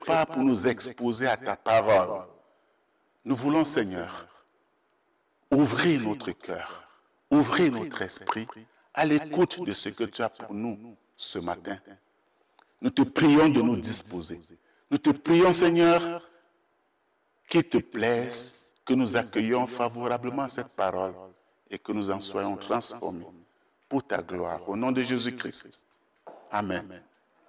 prépare pour nous exposer à ta parole. Nous voulons, Seigneur, ouvrir notre cœur, ouvrir notre esprit à l'écoute de ce que tu as pour nous ce matin. Nous te prions de nous disposer. Nous te prions, Seigneur, qu'il te plaise que nous accueillions favorablement cette parole et que nous en soyons transformés pour ta gloire. Au nom de Jésus-Christ. Amen.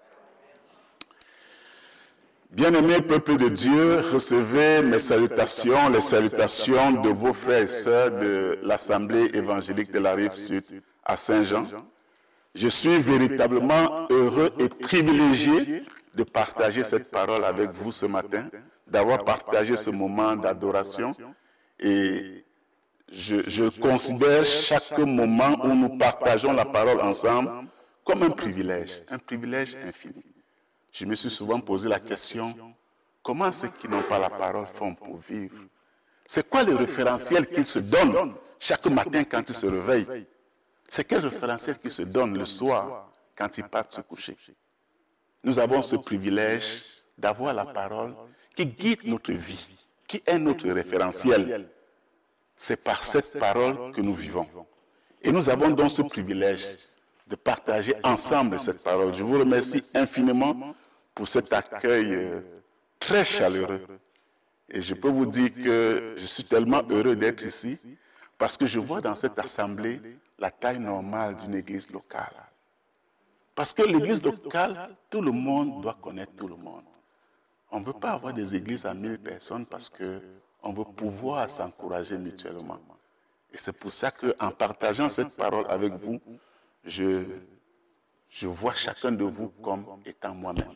Bien-aimés peuple de Dieu, recevez mes salutations, les salutations de vos frères et sœurs de l'Assemblée évangélique de la Rive-Sud à Saint-Jean. Je suis véritablement heureux et privilégié de partager cette parole avec vous ce matin, d'avoir partagé ce moment d'adoration. Et je considère chaque moment où nous partageons la parole ensemble comme un privilège infini. Je me suis souvent posé la question, comment ceux qui n'ont pas la parole font pour vivre? C'est quoi le référentiel qu'ils se donnent chaque matin quand ils se réveillent? C'est quel référentiel qu'ils se donnent le soir quand ils partent se coucher? Nous avons ce privilège d'avoir la parole qui guide notre vie, qui est notre référentiel. C'est par cette parole que nous vivons. Et nous avons donc ce privilège de partager ensemble cette parole. Je vous remercie infiniment pour cet accueil très chaleureux. Et je peux vous dire que je suis tellement heureux d'être ici parce que je vois dans cette assemblée la taille normale d'une église locale. Parce que l'église locale, tout le monde doit connaître tout le monde. On ne veut pas avoir des églises à 1000 personnes parce qu'on veut pouvoir s'encourager mutuellement. Et c'est pour ça qu'en partageant cette parole avec vous, je vois chacun de vous comme étant moi-même.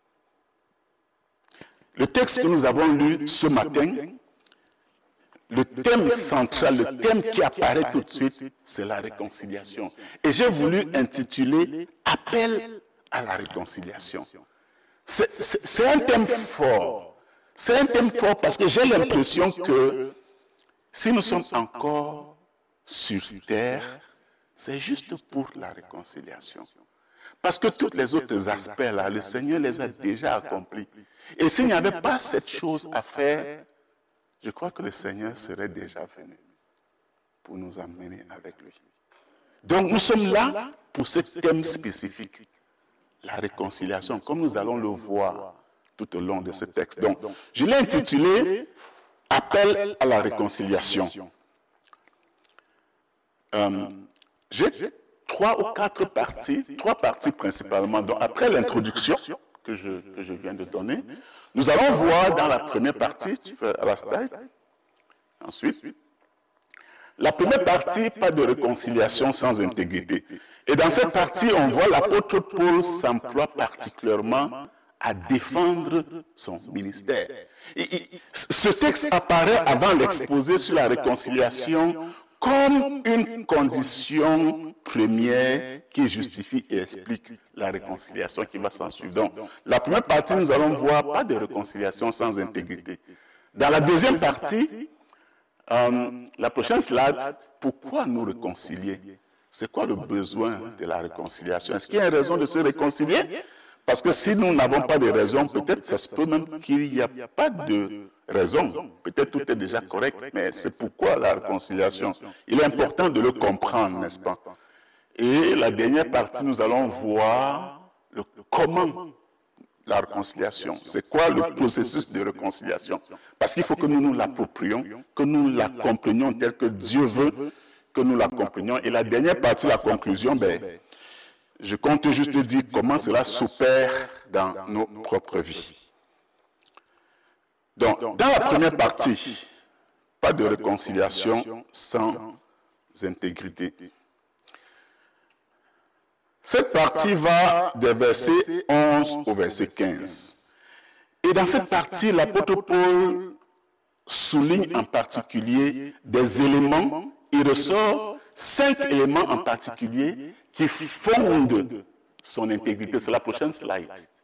Le texte que nous avons lu ce matin, le thème central, le thème qui apparaît tout de suite, c'est la réconciliation. Et j'ai voulu intituler « Appel à la réconciliation ». C'est un thème fort. C'est un thème fort parce que j'ai l'impression que si nous sommes encore sur terre, c'est juste pour la réconciliation. Parce que tous les autres aspects, là, le Seigneur les a déjà accomplis. Et s'il n'y avait pas cette chose à faire, je crois que le Seigneur serait déjà venu pour nous emmener avec lui. Donc nous sommes là pour ce thème spécifique, la réconciliation, comme nous allons le voir tout au long de ce texte. Donc, je l'ai intitulé « Appel à la réconciliation ». J'ai 3 ou 4 parties, 3 parties principalement. Donc, après l'introduction que je viens de donner, nous allons voir dans la première partie, tu fais à la slide, ensuite, la première partie, pas de réconciliation sans intégrité. Et dans cette partie, on voit l'apôtre Paul s'emploie particulièrement à défendre son ministère. Ce texte apparaît avant l'exposé sur la réconciliation comme une condition première qui justifie et explique la réconciliation qui va s'ensuivre. Donc, la première partie, nous allons voir pas de réconciliation sans intégrité. Dans la deuxième partie, la prochaine slide, pourquoi nous réconcilier? C'est quoi le besoin de la réconciliation? Est-ce qu'il y a une raison de se réconcilier? Parce que si nous n'avons pas de raison, peut-être ça se peut même qu'il n'y a pas de raison. Peut-être tout est déjà correct, mais c'est pourquoi la réconciliation. Il est important de le comprendre, n'est-ce pas? Et la dernière partie, nous allons voir le comment la réconciliation. C'est quoi le processus de réconciliation? Parce qu'il faut que nous nous l'approprions, que nous la comprenions tel que Dieu veut que nous la comprenions. Et la dernière partie, la conclusion, je compte juste dire comment cela s'opère dans nos propres vies. Donc, dans la première partie, pas de réconciliation sans intégrité. Cette partie va des versets 11 au verset 15. Et dans cette partie, l'apôtre Paul souligne en particulier des éléments. Il ressort 5 éléments en particulier qui fondent son intégrité. C'est la prochaine slide.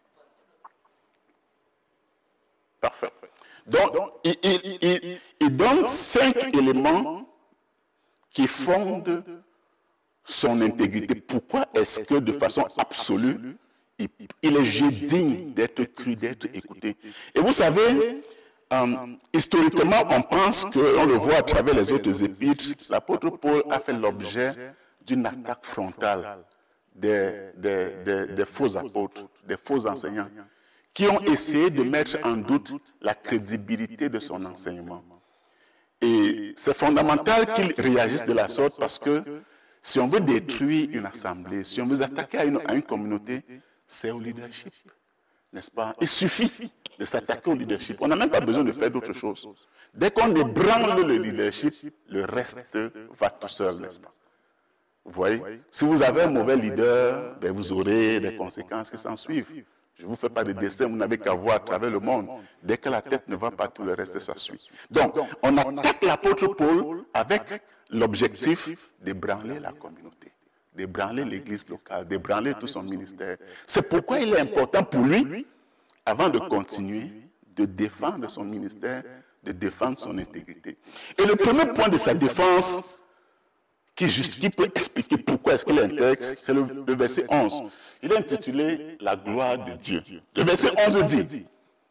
Parfait. Donc, il donne 5 éléments qui fondent son intégrité. Pourquoi est-ce que de façon absolue, il est jugé digne d'être cru, d'être écouté. Et vous savez, historiquement, on pense qu'on le voit à travers les autres épîtres, l'apôtre Paul a fait l'objet d'une attaque frontale des faux apôtres, des faux enseignants, qui ont essayé de mettre en doute la crédibilité de son enseignement. Et c'est fondamental qu'ils réagissent de la sorte parce que si on veut détruire une assemblée, si on veut attaquer à une communauté, c'est au leadership, n'est-ce pas? Il suffit de s'attaquer au leadership. On n'a même pas besoin de faire d'autre chose. Dès qu'on ébranle le leadership, le reste va tout seul, n'est-ce pas? Vous voyez? Si vous avez un mauvais leader, ben vous aurez des conséquences qui s'en suivent. Je ne vous fais pas de dessin, vous n'avez qu'à voir à travers le monde. Dès que la tête ne va pas, tout le reste, ça suit. Donc, on attaque l'apôtre Paul avec l'objectif d'ébranler la communauté, d'ébranler l'église locale, d'ébranler tout son ministère. C'est pourquoi il est important pour lui, avant de continuer, de défendre son ministère, de défendre son intégrité. Et le premier point de sa défense, qui peut expliquer pourquoi est-ce qu'il est intègre, c'est le verset 11. Il est intitulé « La gloire de Dieu ». Le verset 11 dit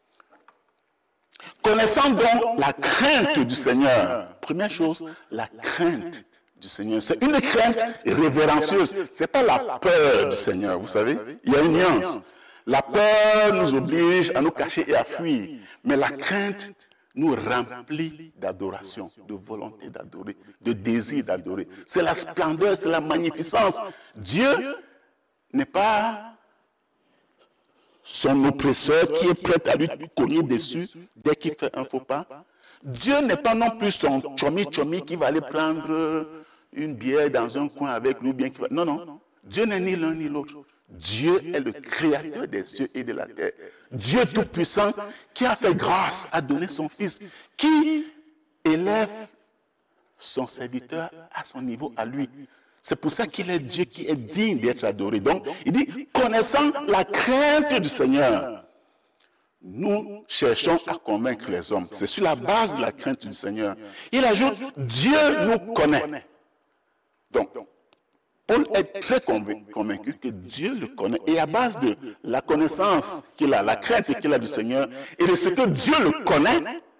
« Connaissant donc la crainte du Seigneur ». Première chose, la crainte du Seigneur. C'est une crainte révérencieuse. Ce n'est pas la peur du Seigneur, vous savez. Il y a une nuance. La peur nous oblige à nous cacher et à fuir. Mais la crainte nous remplit d'adoration, de volonté d'adorer, de désir d'adorer. C'est la splendeur, c'est la magnificence. Dieu n'est pas son oppresseur qui est prêt à lui cogner dessus dès qu'il fait un faux pas. Dieu n'est pas non plus son chomi-chomi qui va aller prendre une bière dans un coin avec lui. Bien non, non. Dieu n'est ni l'un ni l'autre. Dieu est le créateur des cieux et de la terre. Dieu tout-puissant qui a fait grâce à donner son Fils, qui élève son serviteur à son niveau, à lui. C'est pour ça qu'il est Dieu qui est digne d'être adoré. Donc, il dit, connaissant la crainte du Seigneur, nous cherchons à convaincre les hommes. C'est sur la base de la crainte du Seigneur. Il ajoute, Dieu nous connaît. Donc, Paul est très convaincu que Dieu le connaît. Et à base de la connaissance qu'il a, la crainte qu'il a du Seigneur, et de ce que Dieu le connaît,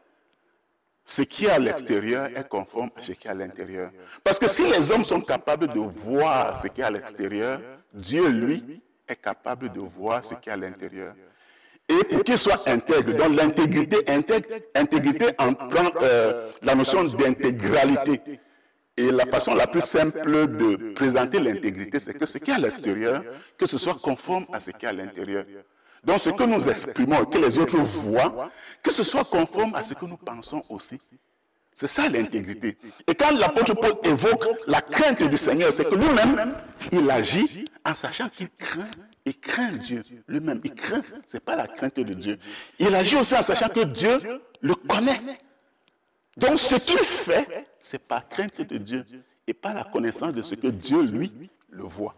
ce qui est à l'extérieur est conforme à ce qui est à l'intérieur. Parce que si les hommes sont capables de voir ce qui est à l'extérieur, Dieu, lui, est capable de voir ce qui est à l'intérieur. Et pour qu'il soit intègre, donc l'intégrité, intégrité en prend la notion d'intégralité. Et la façon la plus simple de présenter l'intégrité, c'est que ce qui est à l'extérieur, que ce soit conforme à ce qui est à l'intérieur. Donc ce que nous exprimons et que les autres voient, que ce soit conforme à ce que nous pensons aussi. C'est ça l'intégrité. Et quand l'apôtre Paul évoque la crainte du Seigneur, c'est que lui-même, il agit en sachant qu'il craint. Il craint Dieu lui-même. Il craint, ce n'est pas la crainte de Dieu. Il agit aussi en sachant que Dieu le connaît. Donc ce qu'il fait, c'est par crainte de Dieu et par la connaissance de ce que Dieu, lui, le voit.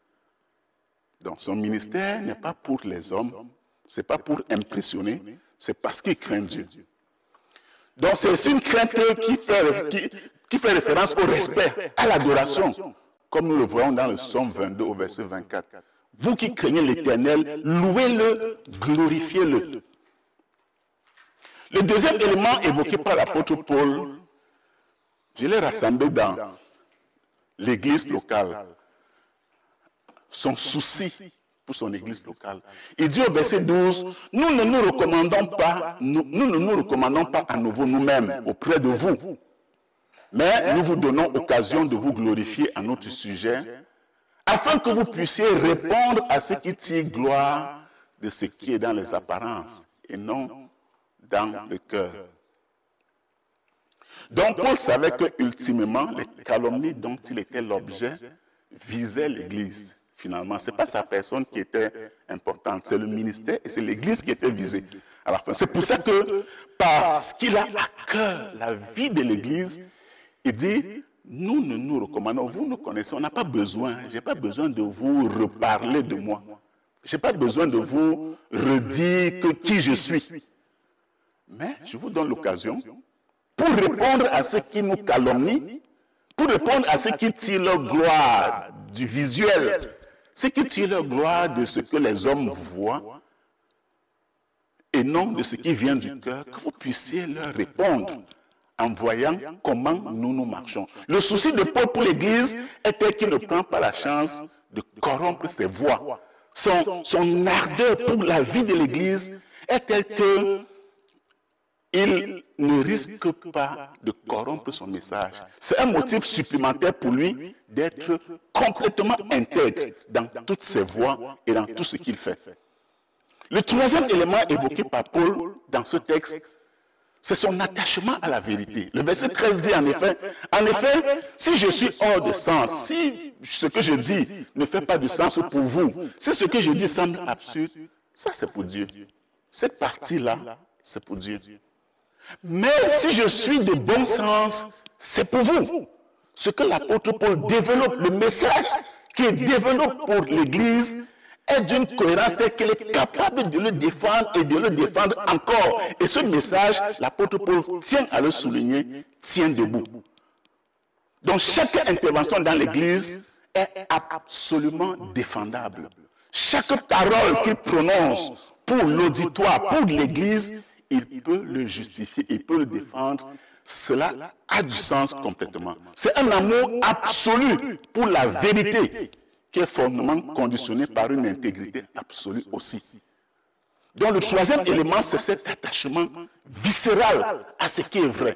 Donc son ministère n'est pas pour les hommes, ce n'est pas pour impressionner, c'est parce qu'il craint Dieu. Donc c'est une crainte qui fait référence au respect, à l'adoration, comme nous le voyons dans le psaume 22 au verset 24. Vous qui craignez l'Éternel, louez-le, glorifiez-le. Le deuxième élément évoqué par l'apôtre Paul, je l'ai rassemblé dans l'église locale. Son souci pour son église locale. Il dit au verset 12, nous ne nous recommandons pas à nouveau nous-mêmes auprès de vous, mais nous vous donnons occasion de vous glorifier à notre sujet, afin que vous puissiez répondre à ce qui tire gloire de ce qui est dans les apparences et non dans le cœur. Donc Paul savait que ultimement les calomnies dont il était l'objet visaient l'Église. Finalement, ce n'est pas sa personne qui était importante, c'est le ministère et c'est l'Église qui était visée à la fin. C'est pour ça que, parce qu'il a à cœur la vie de l'Église, il dit, nous ne nous recommandons, vous nous connaissez, on n'a pas besoin, je n'ai pas besoin de vous reparler de moi. Je n'ai pas besoin de vous redire qui je suis. Mais je vous donne l'occasion pour répondre à ceux qui nous calomnient, pour répondre à ceux qui tirent leur gloire du visuel. c'est qu'ils tirent leur gloire de ce que les hommes voient et non de ce qui vient du cœur, que vous puissiez leur répondre en voyant comment nous marchons. Le souci de Paul pour l'Église était qu'il ne prend pas la chance de corrompre ses voix. Son ardeur pour la vie de l'Église est telle qu'il ne risque pas de corrompre son message. C'est un motif supplémentaire pour lui d'être complètement intègre dans toutes ses voies et dans tout ce qu'il fait. Le troisième élément évoqué par Paul dans ce texte, c'est son attachement à la vérité. Le verset 13 dit en effet, si je suis hors de sens, si ce que je dis ne fait pas de sens pour vous, si ce que je dis semble absurde, ça c'est pour Dieu. Cette partie-là, c'est pour Dieu. Mais si je suis de bon sens, c'est pour vous. Ce que l'apôtre Paul développe, le message qu'il développe pour l'Église, est d'une cohérence telle qu'il est capable de le défendre et de le défendre encore. Et ce message, l'apôtre Paul tient à le souligner, tient debout. Donc chaque intervention dans l'Église est absolument défendable. Chaque parole qu'il prononce pour l'auditoire, pour l'Église, il peut le justifier, il peut le défendre. Cela a du sens complètement. C'est un amour absolu pour la vérité qui est fortement conditionné par une intégrité absolue aussi. Donc le troisième élément, c'est cet attachement viscéral à ce qui est vrai.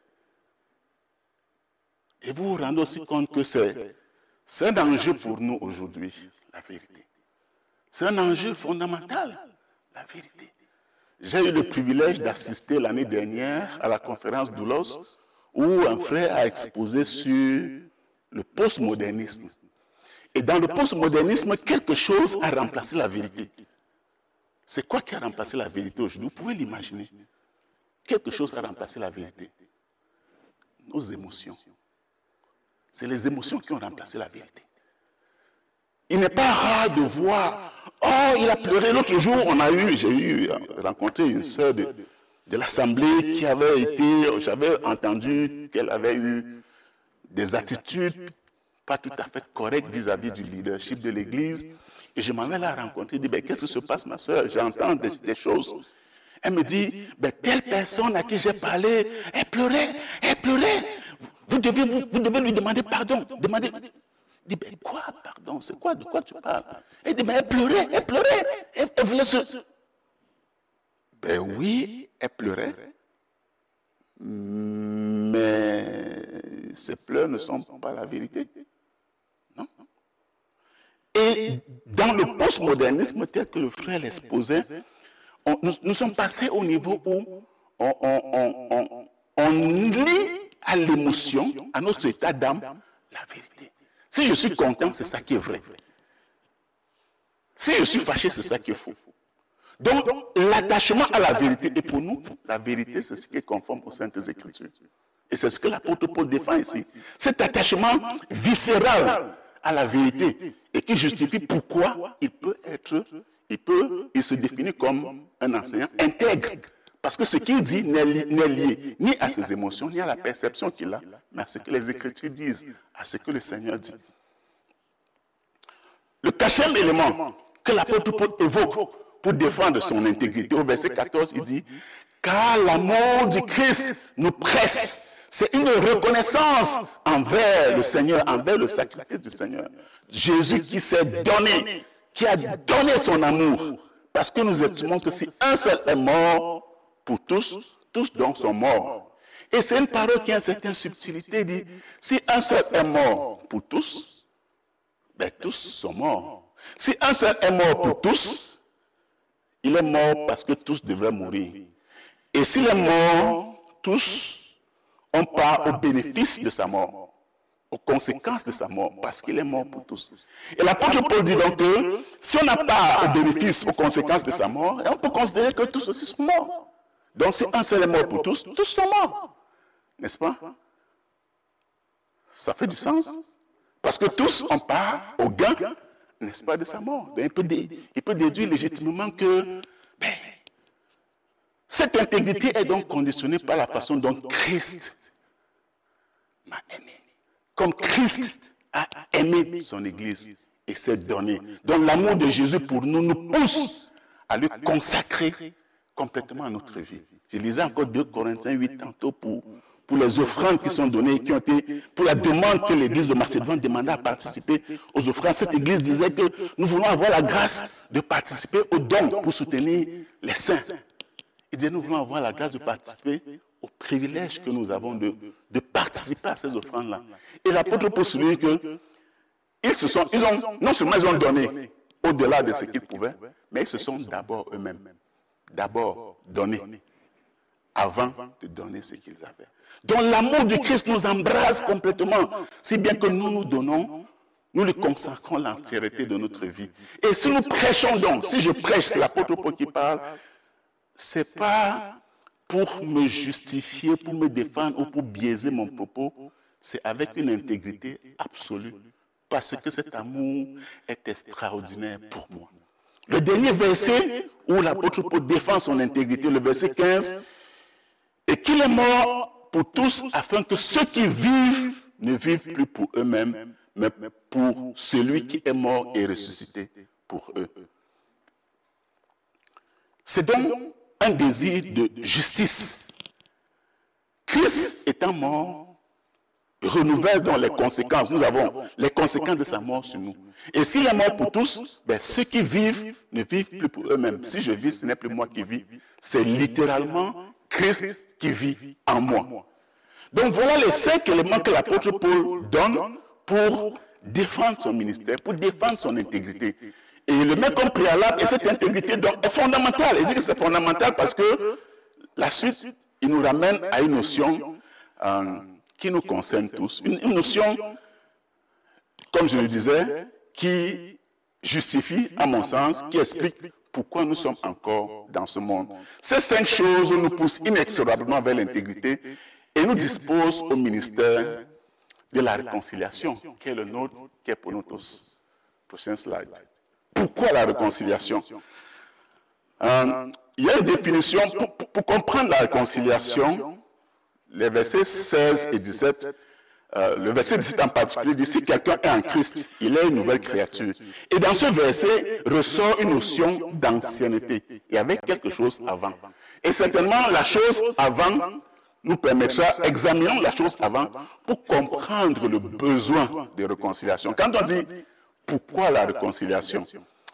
Et vous vous rendez aussi compte que c'est un enjeu pour nous aujourd'hui, la vérité. C'est un enjeu fondamental, la vérité. J'ai eu le privilège d'assister l'année dernière à la conférence d'Oulos où un frère a exposé sur le postmodernisme. Et dans le postmodernisme, quelque chose a remplacé la vérité. C'est quoi qui a remplacé la vérité aujourd'hui? Vous pouvez l'imaginer. Quelque chose a remplacé la vérité. Nos émotions. C'est les émotions qui ont remplacé la vérité. Il n'est pas rare de voir, oh, il a pleuré. L'autre jour, j'ai rencontré une sœur de l'Assemblée qui avait été, j'avais entendu qu'elle avait eu des attitudes pas tout à fait correctes vis-à-vis du leadership de l'Église. Et je m'en vais la rencontrer, je dis, qu'est-ce qui se passe, ma sœur? J'entends des choses. Elle me dit, telle personne à qui j'ai parlé, elle pleurait. Vous devez lui demander pardon. Je dis, quoi, pardon? C'est quoi? De quoi tu parles? Elle dit, elle pleurait. Elle voulait se... Oui, elle pleurait. Mais ces pleurs ne sont pas la vérité. Non. Et dans le postmodernisme tel que le frère l'exposait, nous sommes passés au niveau où on lie à l'émotion, à notre état d'âme, la vérité. Si je suis content, c'est ça qui est vrai. Si je suis fâché, c'est ça qui est faux. Donc, l'attachement à la vérité, et pour nous, la vérité, c'est ce qui est conforme aux Saintes Écritures. Et c'est ce que l'apôtre Paul défend ici. Cet attachement viscéral à la vérité et qui justifie pourquoi il se définit comme un enseignant intègre. Parce que ce qu'il dit n'est lié ni à ses émotions, ni à la perception qu'il a, mais à ce que les Écritures disent, à ce que le Seigneur dit. Le quatrième élément que l'apôtre Paul évoque pour défendre son intégrité, au verset 14, il dit « Car l'amour du Christ nous presse ». C'est une reconnaissance envers le Seigneur, envers le sacrifice du Seigneur. Jésus qui s'est donné, qui a donné son amour. Parce que nous estimons que si un seul est mort pour tous, tous donc sont morts. Et c'est une parole qui a une certaine subtilité, il dit, si un seul est mort pour tous, tous sont morts. Si un seul est mort pour tous, il est mort parce que tous devraient mourir. Et s'il est mort, tous, on part au bénéfice de sa mort, aux conséquences de sa mort, parce qu'il est mort pour tous. Et l'apôtre Paul dit donc que si on n'a pas au bénéfice, aux conséquences de sa mort, on peut considérer que tous aussi sont morts. Donc si un seul est mort pour tous, tous sont morts. N'est-ce pas? Ça fait du sens. Parce que tous, on part au gain, n'est-ce pas, de sa mort. Donc, il peut déduire légitimement que cette intégrité est donc conditionnée par la façon dont Christ m'a aimé. Comme Christ a aimé son Église, et c'est donné. Donc l'amour de Jésus pour nous nous pousse à lui consacrer complètement à notre vie. Je lisais encore 2 Corinthiens 8 tantôt pour les offrandes qui sont données, qui ont été, pour la demande que l'église de Macédoine demandait à participer aux offrandes. Cette église disait que nous voulons avoir la grâce de participer aux dons pour soutenir les saints. Il disait, nous voulons avoir la grâce de participer au privilège que nous avons de participer à ces offrandes-là. Et l'apôtre Paul souligne que non seulement ils ont donné au-delà de ce qu'ils pouvaient, mais ils se sont d'abord eux-mêmes, donnés, avant de donner ce qu'ils avaient. Donc l'amour du Christ nous embrasse complètement, si bien que nous nous donnons, nous lui consacrons l'entièreté de notre vie. Et si nous prêchons donc, si je prêche, c'est l'apôtre Paul qui parle, c'est pas pour me justifier, pour me défendre ou pour biaiser mon propos, c'est avec une intégrité absolue. Parce que cet amour est extraordinaire pour moi. Le dernier verset où l'apôtre Paul défend son intégrité, le verset 15, et qu'il est mort pour tous afin que ceux qui vivent ne vivent plus pour eux-mêmes, mais pour celui qui est mort et ressuscité pour eux. C'est donc un désir de justice. Christ étant mort, renouvelle donc les conséquences. Nous avons les conséquences de sa mort sur nous. Et s'il est mort pour tous, ceux qui vivent ne vivent plus pour eux-mêmes. Si je vis, ce n'est plus moi qui vis. C'est littéralement Christ qui vit en moi. Donc voilà les 5 éléments que l'apôtre Paul donne pour défendre son ministère, pour défendre son intégrité. Et il le met comme préalable, et cette intégrité donc est fondamentale. Il dit que c'est fondamental parce que la suite, il nous ramène à une notion qui nous concerne tous. Une notion, comme je le disais, qui justifie, à mon sens, qui explique pourquoi nous sommes encore dans ce monde. Ces 5 choses nous poussent inexorablement vers l'intégrité et nous disposent au ministère de la réconciliation, qui est le nôtre, qui est pour nous tous. Prochain slide. Pourquoi la réconciliation? Il y a une définition, pour comprendre la réconciliation, les versets 16 et 17, le verset 17 en particulier dit, si quelqu'un est en Christ, il est une nouvelle créature. Et dans ce verset ressort une notion d'ancienneté. Il y avait quelque chose avant. Et certainement, la chose avant nous permettra, examinons la chose avant pour comprendre le besoin de réconciliation. Quand on dit, pourquoi la réconciliation?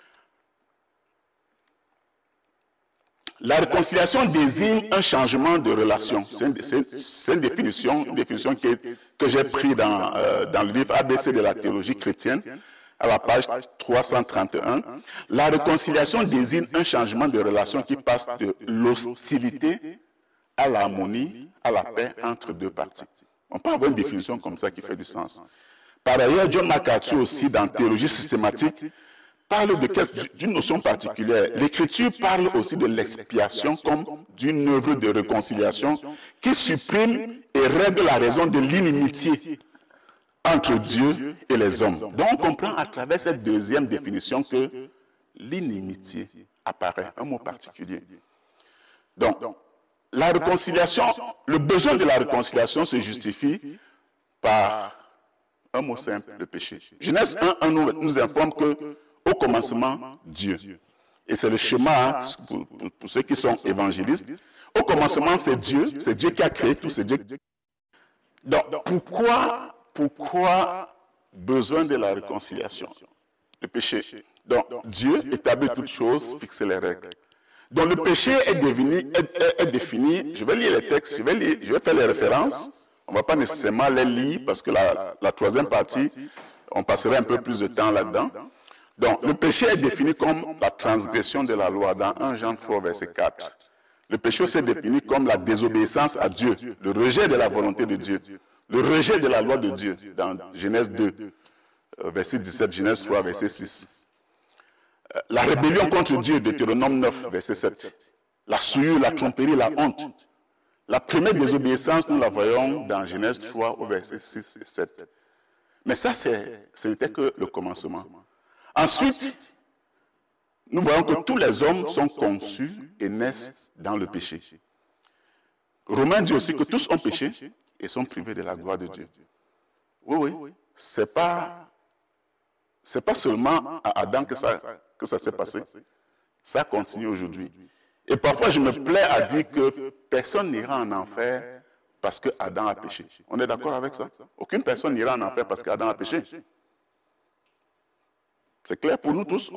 La réconciliation désigne un changement de relation. C'est une définition que j'ai prise dans le livre ABC de la théologie chrétienne, à la page 331. La réconciliation désigne un changement de relation qui passe de l'hostilité à l'harmonie, à la paix entre deux parties. On peut avoir une définition comme ça qui fait du sens. Par ailleurs, John MacArthur aussi, dans Théologie systématique, parle d'une notion particulière. L'Écriture parle aussi de l'expiation comme d'une œuvre de réconciliation qui supprime et règle la raison de l'inimitié entre Dieu et les hommes. Donc on comprend à travers cette deuxième définition que l'inimitié apparaît, un mot particulier. Donc, la réconciliation, le besoin de la réconciliation se justifie par un mot simple, le péché. Genèse 1 nous informe que au commencement, Dieu. Et c'est le schéma, pour ceux qui sont évangélistes. Au commencement, c'est Dieu qui a créé tout, c'est Dieu. Donc, pourquoi besoin de la réconciliation? Le péché. Donc, Dieu établit toutes choses, fixe les règles. Donc, le péché est défini, je vais lire les textes, je vais faire les références. On ne va pas nécessairement les lire parce que la troisième partie, on passerait un peu plus de temps là-dedans. Donc, le péché est défini comme la transgression de la loi dans 1 Jean 3, verset 4. Le péché aussi est défini comme la désobéissance à Dieu, le rejet de la volonté de Dieu, le rejet de la loi de Dieu dans Genèse 2, verset 17, Genèse 3, verset 6. La rébellion contre Dieu, Deutéronome 9, verset 7. La souillure, la tromperie, la honte. La première désobéissance, nous la voyons dans Genèse 3, au verset 6 et 7. Mais ça, ce n'était que le commencement. Ensuite, nous voyons que tous les hommes sont conçus et naissent dans le péché. Romains dit aussi que tous ont péché et sont privés de la gloire de Dieu. Oui, c'est pas Ce n'est pas seulement à Adam que ça s'est passé. Ça continue aujourd'hui. Et parfois, je me plais à dire que personne n'ira en enfer parce que Adam a péché. On est d'accord avec ça? Aucune personne n'ira en enfer parce qu'Adam a péché. C'est clair pour nous tous?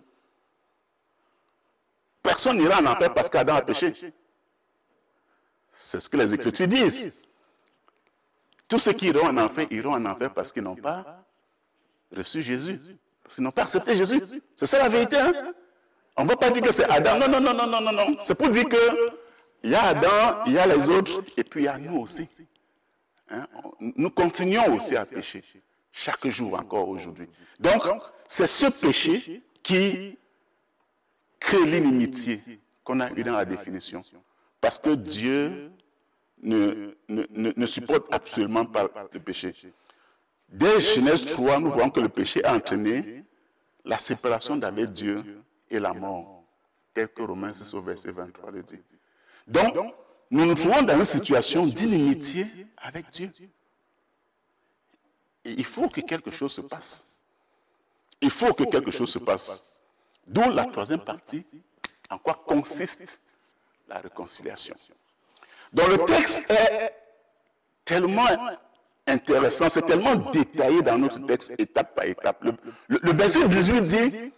Personne n'ira en enfer parce qu'Adam a péché. C'est ce que les Écritures disent. Tous ceux qui iront en enfer parce qu'ils n'ont pas reçu Jésus. Parce qu'ils n'ont pas accepté Jésus. C'est ça la vérité. Hein? On ne va pas dire que c'est Adam. Non. C'est pour dire qu'il y a Adam, il y a les autres, et puis il y a nous aussi. Hein? Nous continuons aussi à pécher. Chaque jour encore aujourd'hui. Donc, c'est ce péché qui crée l'inimitié qu'on a eu dans la définition. Parce que Dieu ne supporte absolument pas le péché. Dès Genèse 3, nous voyons que le péché a entraîné la séparation d'avec Dieu et la mort, tel que Romains 6 au verset 23 le dit. Donc, nous nous trouvons dans une situation d'inimitié avec Dieu. Et il faut que quelque chose se passe. Il faut que quelque chose se passe. D'où la troisième partie, en quoi consiste la réconciliation. Donc le texte est tellement intéressant, c'est tellement détaillé dans notre texte, étape par étape. Le verset 18 dit,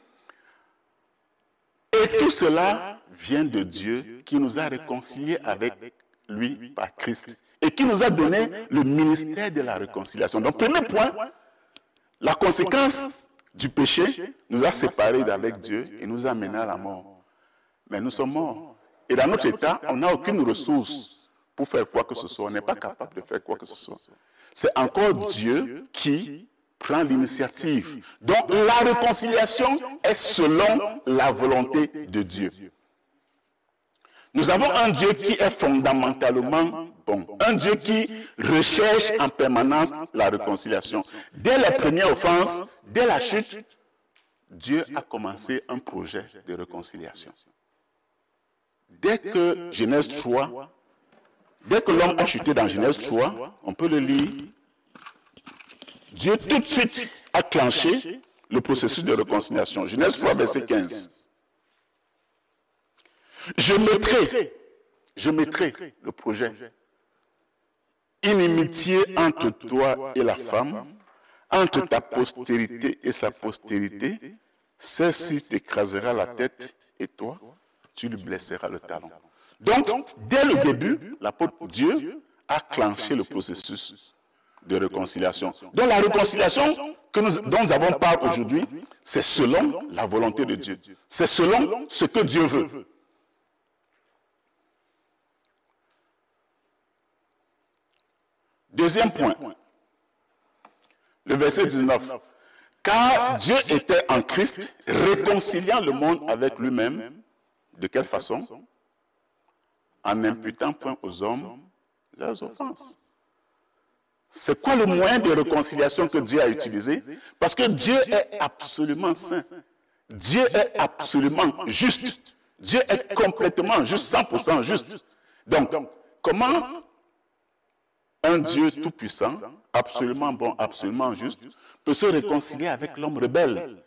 et tout cela vient de Dieu qui nous a réconciliés avec lui par Christ et qui nous a donné le ministère de la réconciliation. Donc premier point, la conséquence du péché nous a séparés d'avec Dieu et nous a menés à la mort. Mais nous sommes morts. Et dans notre état, on n'a aucune ressource pour faire quoi que ce soit. On n'est pas capable de faire quoi que ce soit. C'est encore Dieu qui prend l'initiative. Donc la réconciliation est selon la volonté de Dieu. Nous avons un Dieu qui est fondamentalement bon. Un Dieu qui recherche en permanence la réconciliation. Dès les premières offenses, dès la chute, Dieu a commencé un projet de réconciliation. Dès que Genèse 3, dès que l'homme a chuté dans Genèse 3, on peut le lire, Dieu tout de suite a clenché le processus de réconciliation. Genèse 3, verset 15. Je mettrai le projet. Inimitié entre toi et la femme, entre ta postérité et sa postérité, celle-ci t'écrasera la tête et toi, tu lui blesseras le talon. Donc, dès le début, l'apôtre Dieu a clenché le processus de réconciliation. Donc, la réconciliation dont nous avons parlé aujourd'hui, c'est selon la volonté de Dieu. C'est selon ce que Dieu veut. Deuxième point, le verset 19. Car Dieu était en Christ, réconciliant le monde avec lui-même. De quelle façon? En n'imputant point aux hommes leurs offenses. C'est quoi le moyen de réconciliation que Dieu a utilisé? Parce que Dieu est absolument saint. Dieu est absolument juste. Dieu est complètement juste, 100% juste. Donc, comment un Dieu tout-puissant, absolument bon, absolument juste, peut se réconcilier avec l'homme rebelle?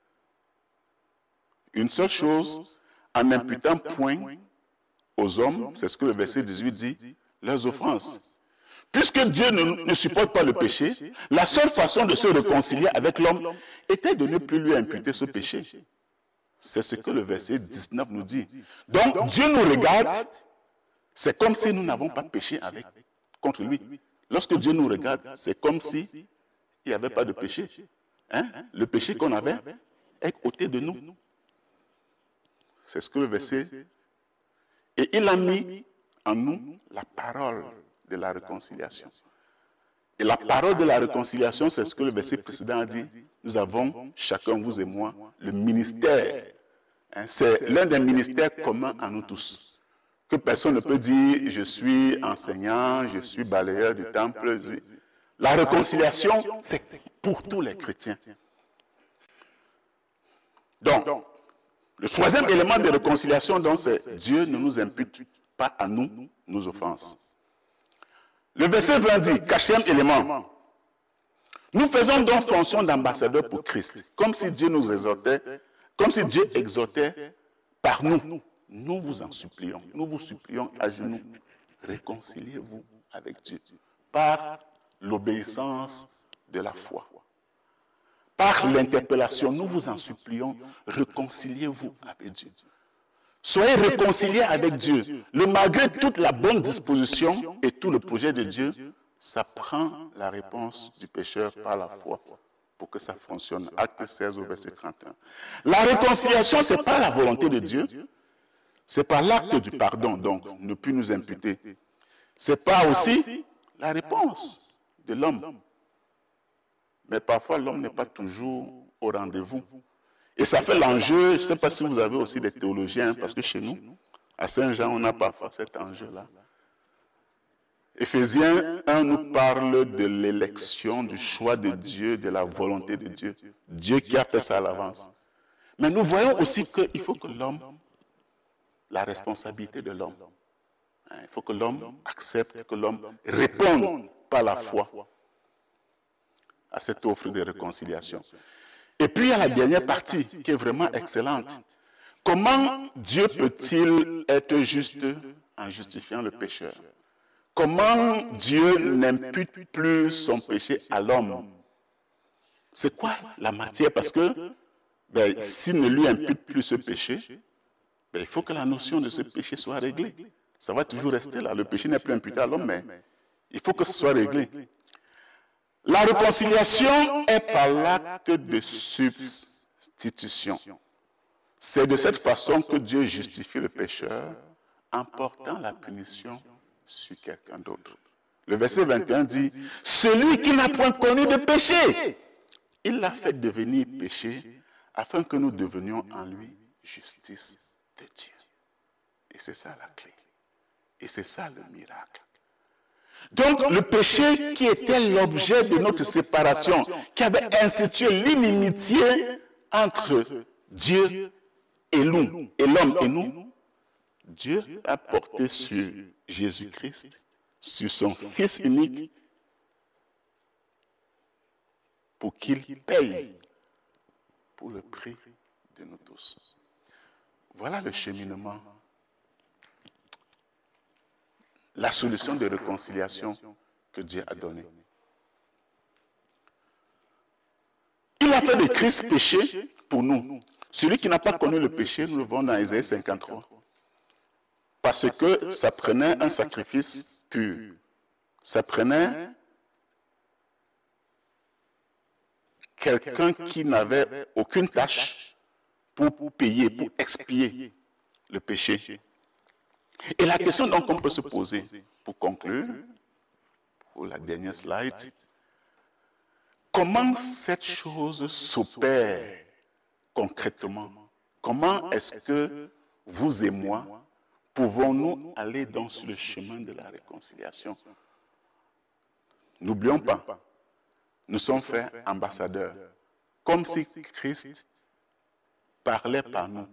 Une seule chose, en n'imputant point aux hommes, c'est ce que le verset 18 dit, leurs offenses. Puisque Dieu ne supporte pas le péché, la seule façon de se réconcilier avec l'homme était de ne plus lui imputer ce péché. C'est ce que le verset 19 nous dit. Donc, Dieu nous regarde, c'est comme si nous n'avons pas péché contre lui. Lorsque Dieu nous regarde, c'est comme si il n'y avait pas de péché. Hein? Le péché qu'on avait est ôté de nous. C'est ce que le verset... Et il a mis en nous la parole de la réconciliation. Et la parole de la réconciliation, c'est ce que le verset précédent a dit. Nous avons, chacun, vous et moi, le ministère. Hein? C'est l'un des ministères communs à nous tous. Que personne ne peut dire, je suis enseignant, je suis balayeur du temple. La réconciliation, c'est pour tous les chrétiens. Donc, le troisième élément de réconciliation, donc, c'est Dieu ne nous impute pas à nous nos offenses. Le verset 20 dit, quatrième élément, Nous faisons donc fonction d'ambassadeur pour Christ, comme si Dieu nous exhortait, comme si Dieu exhortait par nous. Nous vous en supplions, nous vous supplions à genoux, réconciliez-vous avec Dieu par l'obéissance de la foi. Par l'interpellation, nous vous en supplions, réconciliez-vous avec Dieu. Soyez réconciliés avec Dieu. Malgré toute la bonne disposition et tout le projet de Dieu, ça prend la réponse du pécheur par la foi pour que ça fonctionne. Acte 16 au verset 31. La réconciliation, ce n'est pas la volonté de Dieu, c'est par l'acte du pardon, donc ne plus nous imputer. C'est pas aussi la réponse de l'homme. Mais parfois, l'homme n'est pas toujours au rendez-vous. Et ça fait l'enjeu, je ne sais pas si vous avez aussi des théologiens, parce que chez nous, à Saint-Jean, on a parfois cet enjeu-là. Éphésiens 1 nous parle de l'élection, du choix de Dieu, de la volonté de Dieu. Dieu qui a fait ça à l'avance. Mais nous voyons aussi qu'il faut que l'homme, la responsabilité de l'homme, il faut que l'homme accepte, que l'homme réponde par la foi à cette offre de réconciliation. Et puis il y a la dernière partie qui est vraiment excellente. Comment Dieu peut-il être juste en justifiant le pécheur? Comment Dieu n'impute plus son péché à l'homme? C'est quoi la matière? Parce que s'il ne lui impute plus ce péché, il faut que la notion de ce péché soit réglée. Ça va toujours rester là. Le péché n'est plus imputé à l'homme, mais il faut que ce soit réglé. La réconciliation est par l'acte de substitution. C'est de cette façon que Dieu justifie le pécheur en portant la punition sur quelqu'un d'autre. Le verset 21 dit, « Celui qui n'a point connu de péché, il l'a fait devenir péché, afin que nous devenions en lui justice de Dieu. » Et c'est ça la clé. Et c'est ça le miracle. Donc, le péché qui était l'objet de notre séparation, qui avait institué l'inimitié entre Dieu et nous, et l'homme et nous, Dieu a porté sur Jésus-Christ, sur son Fils unique, pour qu'il paye pour le prix de nous tous. Voilà le cheminement. La solution de réconciliation que Dieu a donnée. Il a fait de Christ péché pour nous. Celui qui n'a pas connu le péché, nous le voyons dans Isaïe 53. Parce que ça prenait un sacrifice pur. Ça prenait quelqu'un qui n'avait aucune tâche pour payer, pour expier le péché. Et la question donc qu'on peut se poser, pour conclure, pour la dernière slide, comment cette chose s'opère concrètement? Comment est-ce que vous et moi pouvons-nous aller dans le chemin de la réconciliation? N'oublions pas, nous sommes faits ambassadeurs, comme si Christ parlait par nous.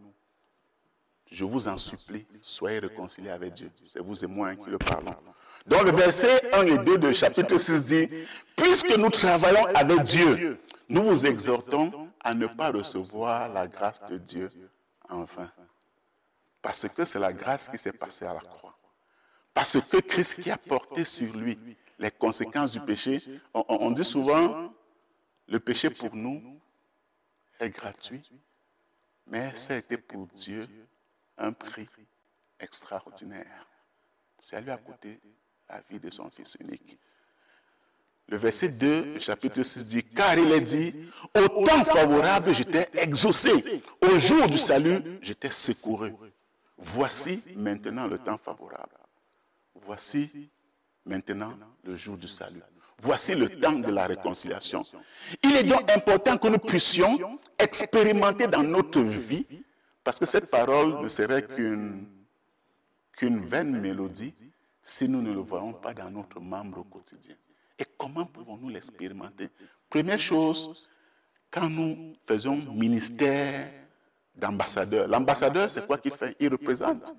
Je vous en supplie, soyez réconciliés avec Dieu. C'est vous et moi qui le parlons. Donc le verset 1 et 2 de chapitre 6 dit, « Puisque nous travaillons avec Dieu, nous vous exhortons à ne pas recevoir la grâce de Dieu en vain. » Parce que c'est la grâce qui s'est passée à la croix. Parce que Christ qui a porté sur lui les conséquences du péché, on dit souvent, le péché pour nous est gratuit, mais ça a été pour Dieu un prix extraordinaire. Ça lui a coûté la vie de son Fils unique. Le verset 2 du chapitre 6 dit, « Car il est dit, au temps favorable, j'étais exaucé. Au jour du salut, j'étais secouru. Voici maintenant le temps favorable. Voici maintenant le jour du salut. Voici le temps de la réconciliation. » Il est donc important que nous puissions expérimenter dans notre vie, parce que cette parole ne serait qu'une vaine mélodie si nous ne le voyons pas dans notre membre au quotidien. Et comment pouvons-nous l'expérimenter? Première chose, quand nous faisons ministère d'ambassadeur. L'ambassadeur, c'est quoi qu'il fait? Il représente.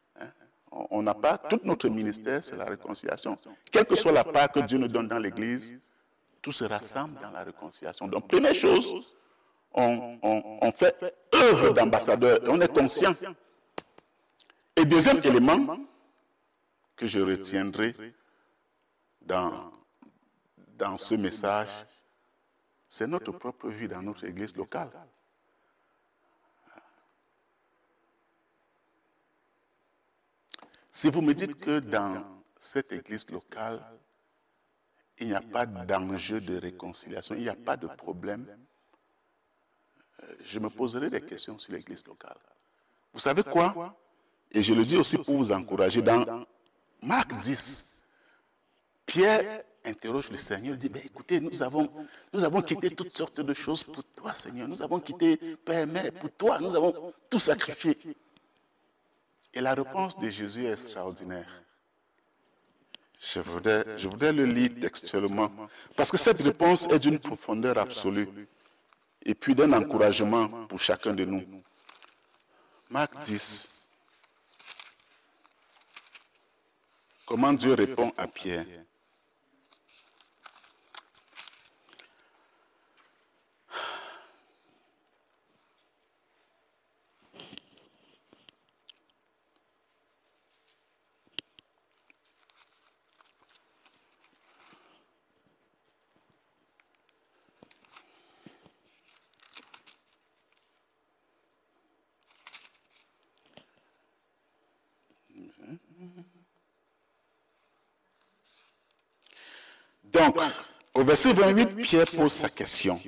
On n'a pas, tout notre ministère, c'est la réconciliation. Quelle que soit la part que Dieu nous donne dans l'Église, tout se rassemble dans la réconciliation. Donc, première chose, on fait œuvre d'ambassadeur et on est conscient. Et deuxième élément que je retiendrai dans ce message, c'est notre propre vie dans notre église locale. Si vous me dites que dans cette église locale, il n'y a pas d'enjeu de réconciliation, il n'y a pas de problème, je me poserai des questions sur l'église locale. Vous savez quoi? Et je le dis aussi pour vous encourager. Dans Marc 10, Pierre interroge le Seigneur, il dit, écoutez, nous avons quitté toutes sortes de choses pour toi, Seigneur. Nous avons quitté Père et Mère pour toi. Nous avons tout sacrifié. Et la réponse de Jésus est extraordinaire. Je voudrais le lire textuellement, parce que cette réponse est d'une profondeur absolue et puis d'un encouragement pour chacun de nous. Marc 10. Comment Dieu répond à Pierre? Donc, au verset 28, Pierre pose sa question.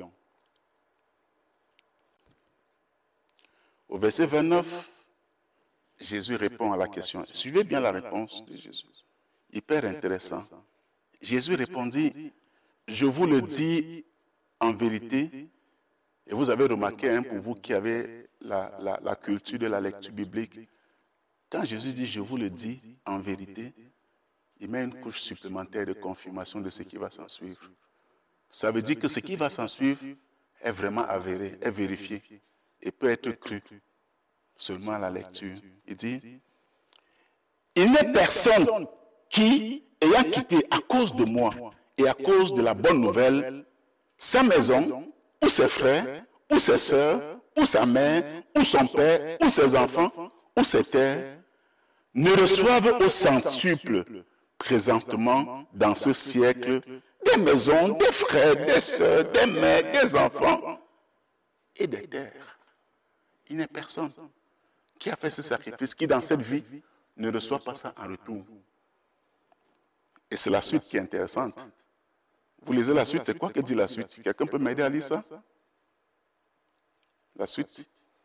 Au verset 29, Jésus répond à la question. Suivez bien la réponse de Jésus. Hyper intéressant. Jésus répondit, je vous le dis en vérité, et vous avez remarqué, pour vous qui avez la culture de la lecture biblique, quand Jésus dit, je vous le dis en vérité, il met une couche supplémentaire de confirmation de ce qui va s'en suivre. Ça veut dire que ce qui va s'en suivre est vraiment avéré, est vérifié et peut être cru seulement à la lecture. Il dit, il n'est personne qui, ayant quitté à cause de moi et à cause de la bonne nouvelle, sa maison, ou ses frères, ou ses sœurs, ou sa mère, ou son père, ou ses enfants, ou ses terres, ne reçoivent au centuple présentement dans ce siècle des maisons, des frères, des sœurs, des mères, des enfants et des terres. Il n'est personne qui a fait ce sacrifice, qui dans cette vie ne reçoit pas ça en retour. Et c'est la suite qui est intéressante. Vous lisez la suite, c'est quoi que dit la suite? Quelqu'un peut m'aider à lire ça? La suite?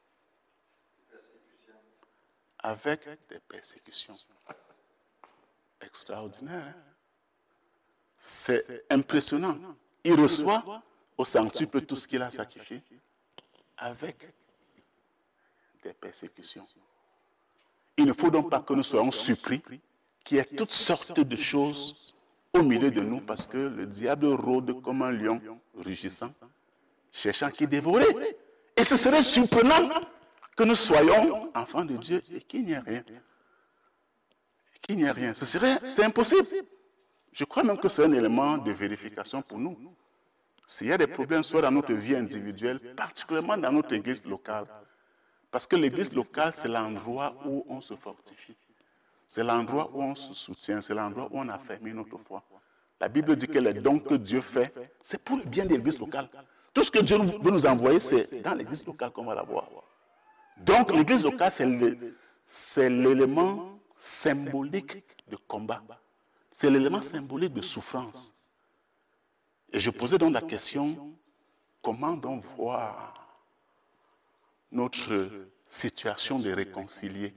Avec des persécutions. Extraordinaire. Hein? C'est impressionnant. Il reçoit au centuple tout ce qu'il a sacrifié avec des persécutions. Il ne faut donc pas que nous soyons surpris qu'il y ait toutes sortes de choses au milieu de nous parce que le diable rôde comme un lion rugissant, cherchant qui dévorer. Et ce serait surprenant que nous soyons enfants de Dieu et qu'il n'y ait rien. Qu'il n'y ait rien. C'est impossible. Je crois même que c'est un élément de vérification pour nous. S'il y a des problèmes, soit dans notre vie individuelle, particulièrement dans notre église locale, parce que l'église locale, c'est l'endroit où on se fortifie. C'est l'endroit où on se soutient, c'est l'endroit où on affermit notre foi. La Bible dit que les dons que Dieu fait, c'est pour le bien de l'église locale. Tout ce que Dieu veut nous envoyer, c'est dans l'église locale qu'on va l'avoir. Donc l'église locale, c'est l'élément symbolique de combat. C'est l'élément symbolique de souffrance. Et je posais donc la question, comment donc voir notre situation de réconcilier?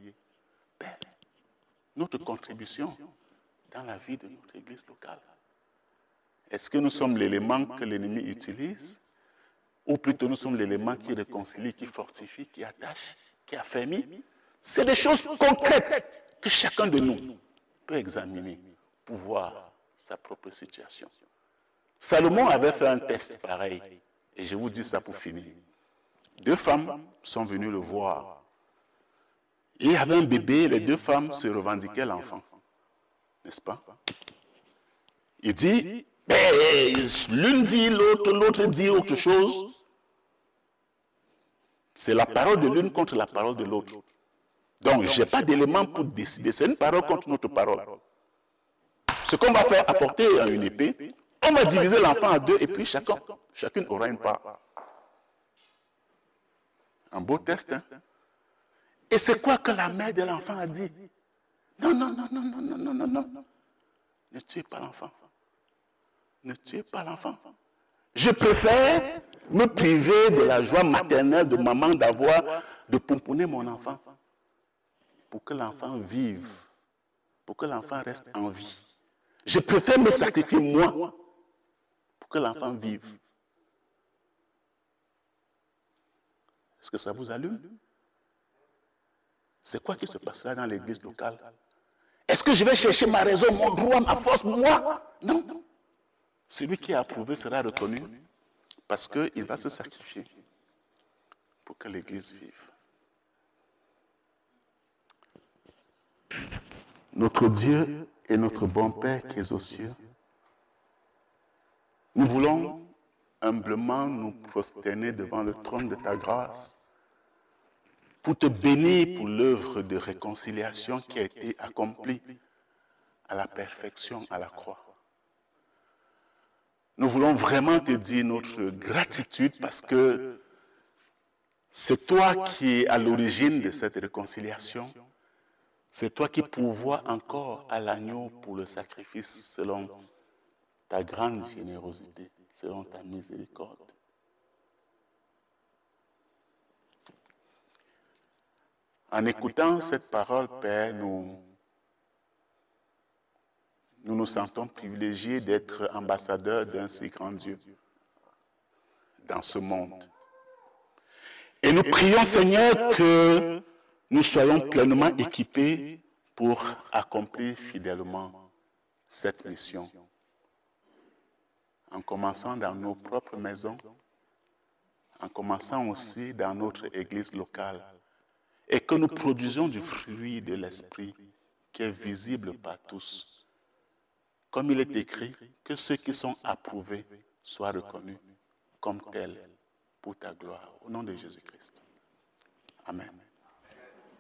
Notre contribution dans la vie de notre église locale. Est-ce que nous sommes l'élément que l'ennemi utilise? Ou plutôt nous sommes l'élément qui réconcilie, qui fortifie, qui attache, qui affermit? C'est des choses concrètes que chacun de nous peut examiner pour voir sa propre situation. Salomon avait fait un test pareil, et je vous dis ça pour finir. 2 femmes sont venues le voir. Il y avait un bébé, les 2 femmes se revendiquaient l'enfant. N'est-ce pas? Il dit, Mais l'une dit l'autre, l'autre dit autre chose. C'est la parole de l'une contre la parole de l'autre. Donc, je n'ai pas d'éléments pour décider. C'est une parole contre notre parole. Ce qu'on va faire, apporter une épée, on va diviser l'enfant en deux et puis chacune aura une part. Un beau test, hein? Et c'est quoi que la mère de l'enfant a dit? Non, non, non, non, non, non, non, non, non. Ne tuez pas l'enfant. Ne tuez pas l'enfant. Je préfère me priver de la joie maternelle de maman de pomponner mon enfant pour que l'enfant vive, pour que l'enfant reste en vie. Je préfère me sacrifier moi pour que l'enfant vive. Est-ce que ça vous allume? C'est quoi qui se passera dans l'église locale? Est-ce que je vais chercher ma raison, mon droit, ma force, moi? Non. Celui qui est approuvé sera reconnu parce qu'il va se sacrifier pour que l'église vive. Notre Dieu est notre bon Père qui est aux cieux. Nous voulons humblement nous prosterner devant le trône de ta grâce pour te bénir pour l'œuvre de réconciliation qui a été accomplie à la perfection à la croix. Nous voulons vraiment te dire notre gratitude parce que c'est toi qui es à l'origine de cette réconciliation. C'est toi qui pourvois encore à l'agneau pour le sacrifice selon ta grande générosité, selon ta miséricorde. En écoutant cette parole, Père, nous nous sentons privilégiés d'être ambassadeurs d'un si grand Dieu dans ce monde. Et nous prions, Seigneur, que nous soyons pleinement équipés pour accomplir fidèlement cette mission. En commençant dans nos propres maisons, en commençant aussi dans notre église locale, et que nous produisions du fruit de l'Esprit qui est visible par tous. Comme il est écrit, que ceux qui sont approuvés soient reconnus comme tels pour ta gloire. Au nom de Jésus-Christ. Amen.